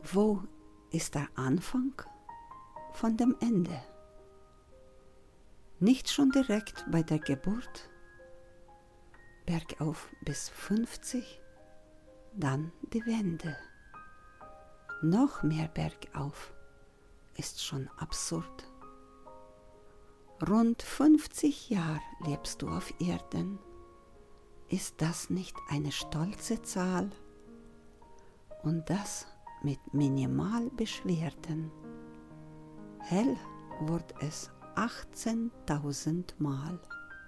Wo ist der Anfang von dem Ende? Nicht schon direkt bei der Geburt, bergauf bis 50, dann die Wende. Noch mehr bergauf ist schon absurd. Rund 50 Jahre lebst du auf Erden. Ist das nicht eine stolze Zahl? Und das mit Minimalbeschwerden. Hell wird es 18.000 Mal.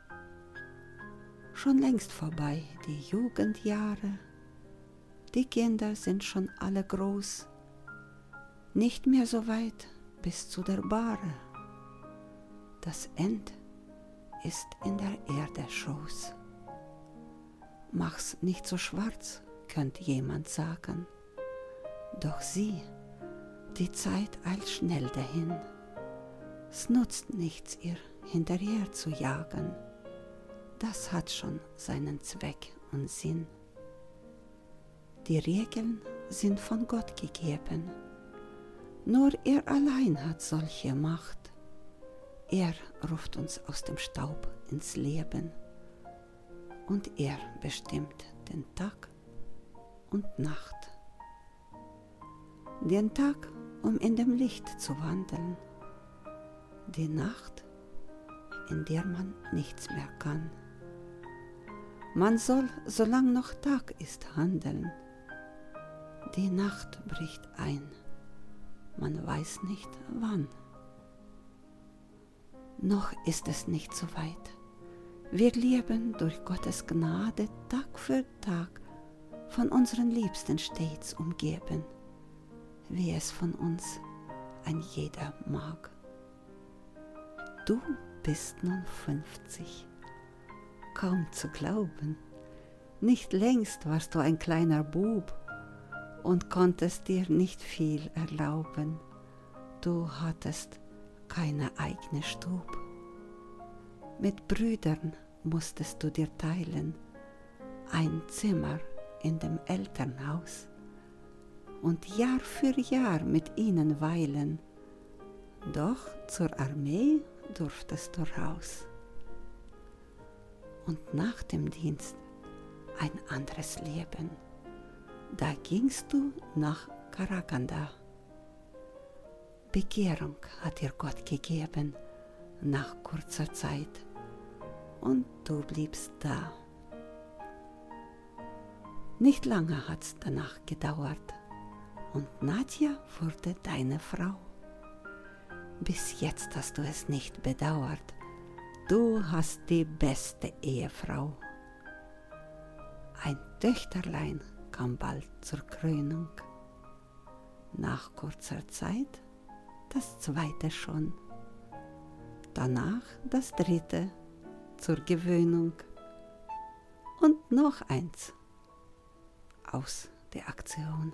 Schon längst vorbei die Jugendjahre. Die Kinder sind schon alle groß. Nicht mehr so weit bis zu der Bahre. Das End ist in der Erde Schoß. Mach's nicht so schwarz, könnte jemand sagen. Doch sieh, die Zeit eilt schnell dahin. Es nutzt nichts, ihr hinterher zu jagen. Das hat schon seinen Zweck und Sinn. Die Regeln sind von Gott gegeben. Nur er allein hat solche Macht. Er ruft uns aus dem Staub ins Leben. Und er bestimmt den Tag und Nacht. Den Tag, um in dem Licht zu wandeln. Die Nacht, in der man nichts mehr kann. Man soll, solange noch Tag ist, handeln. Die Nacht bricht ein. Man weiß nicht wann. Noch ist es nicht so weit. Wir leben durch Gottes Gnade Tag für Tag, von unseren Liebsten stets umgeben, wie es von uns ein jeder mag. Du bist nun 50. Kaum zu glauben. Nicht längst warst du ein kleiner Bub und konntest dir nicht viel erlauben. Du hattest keine eigene Stube. Mit Brüdern musstest du dir teilen, ein Zimmer in dem Elternhaus und Jahr für Jahr mit ihnen weilen. Doch zur Armee durftest du raus. Und nach dem Dienst ein anderes Leben. Da gingst du nach Karaganda. Bekehrung hat dir Gott gegeben nach kurzer Zeit. Und du bliebst da. Nicht lange hat's danach gedauert und Nadja wurde deine Frau. Bis jetzt hast du es nicht bedauert, du hast die beste Ehefrau. Ein Töchterlein kam bald zur Krönung, nach kurzer Zeit das zweite schon, danach das dritte zur Gewöhnung und noch eins aus der Aktion.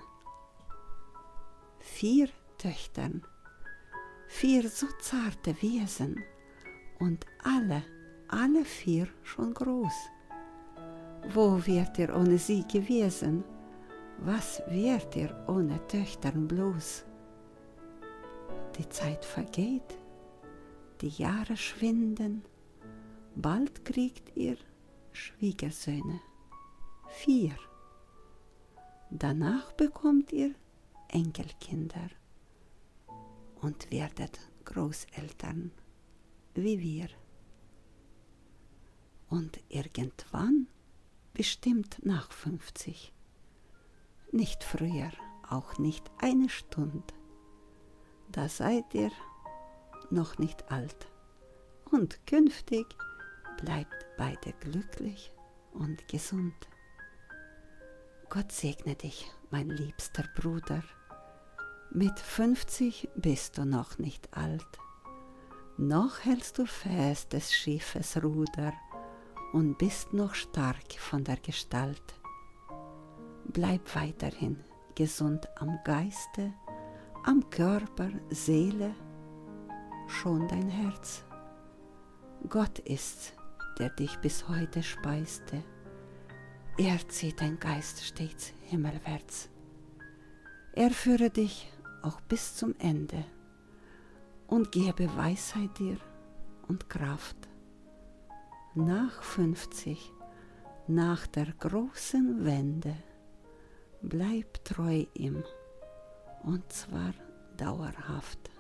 4 Töchtern, 4 so zarte Wesen und alle 4 schon groß. Wo wärt ihr ohne sie gewesen? Was wärt ihr ohne Töchtern bloß? Die Zeit vergeht, die Jahre schwinden, bald kriegt ihr Schwiegersöhne, 4. Danach bekommt ihr Enkelkinder und werdet Großeltern wie wir. Und irgendwann, bestimmt nach 50, nicht früher, auch nicht eine Stunde, da seid ihr noch nicht alt und künftig bleibt beide glücklich und gesund. Gott segne dich, mein liebster Bruder. Mit 50 bist du noch nicht alt. Noch hältst du fest des Schiffes Ruder und bist noch stark von der Gestalt. Bleib weiterhin gesund am Geiste, am Körper, Seele, schon dein Herz. Gott ist's, der dich bis heute speiste. Er zieht dein Geist stets himmelwärts. Er führe dich auch bis zum Ende und gebe Weisheit dir und Kraft. Nach 50, nach der großen Wende, bleib treu ihm, und zwar dauerhaft.